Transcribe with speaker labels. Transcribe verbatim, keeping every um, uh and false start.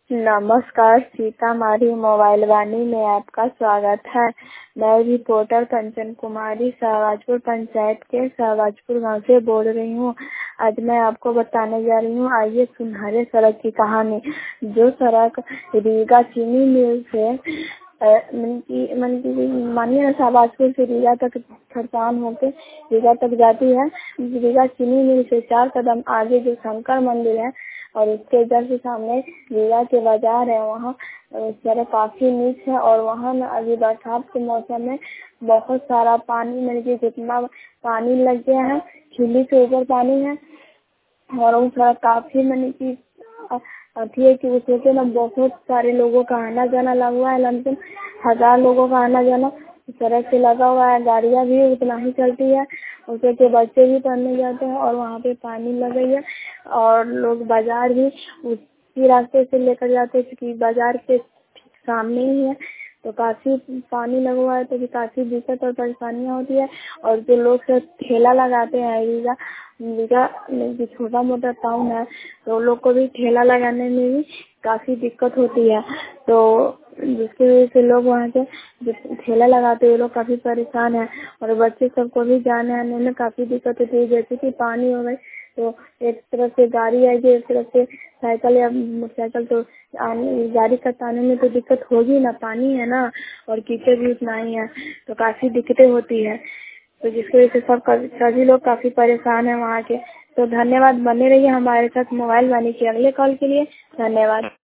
Speaker 1: नमस्कार, सीतामढ़ी मोबाइल वाणी में आपका स्वागत है। मैं रिपोर्टर कंचन कुमारी सहवाजपुर पंचायत के सहवाजपुर गांव से बोल रही हूँ। आज मैं आपको बताने जा रही हूँ, आइए सुनहरे सड़क की कहानी। जो सड़क रीगा चीनी मिल से मानिए ना सहवाजपुर से रीगा तक खरसान होके रीगा तक जाती है। रीगा चीनी मिल से चार कदम आगे जो शंकर मंदिर है और उसके जस्ट सामने रीगा के बाजार है, वहाँ सड़क काफी नीच है और वहाँ न अभी बरसात के मौसम में बहुत सारा पानी, मतलब कि जितना पानी लग गया है, खिल्ली से ऊपर पानी है और वो सड़क काफी मतलब की अथी है कि उसमें ना बहुत सारे लोगों का आना जाना लगा हुआ है। लमसम हजार लोगों का आना जाना सड़क से लगा हुआ है। गाड़ियाँ भी उतना ही चलती है, उसके के बच्चे भी पढ़ने जाते हैं और वहाँ पे पानी लग गई है और लोग बाजार भी उसी रास्ते से लेकर जाते हैं क्योंकि बाजार के सामने ही है, तो काफी पानी लगा हुआ है तो भी काफी दिक्कत और परेशानियाँ होती है। और जो लोग सब ठेला लगाते हैं, रीगा रीगा छोटा मोटा टाउन है तो लोग को भी ठेला लगाने में भी काफी दिक्कत होती है, तो जिसकी वजह से लोग वहाँ से जो ठेला लगाते हैं लोग काफी परेशान है और बच्चे सबको भी जाने आने में काफी दिक्कत होती है। जैसे कि पानी हो गई तो एक तरफ से गाड़ी आएगी, एक तरफ से साइकिल या मोटरसाइकिल, तो आने गाड़ी कटाने में तो दिक्कत होगी ना, पानी है ना और कीचड़ भी उतना ही है तो काफी दिक्कतें होती है, तो जिसकी वजह से सब सभी लोग काफी परेशान है वहाँ के। तो धन्यवाद, बने रहिए हमारे साथ मोबाइल वाणी के अगले कॉल के लिए। धन्यवाद।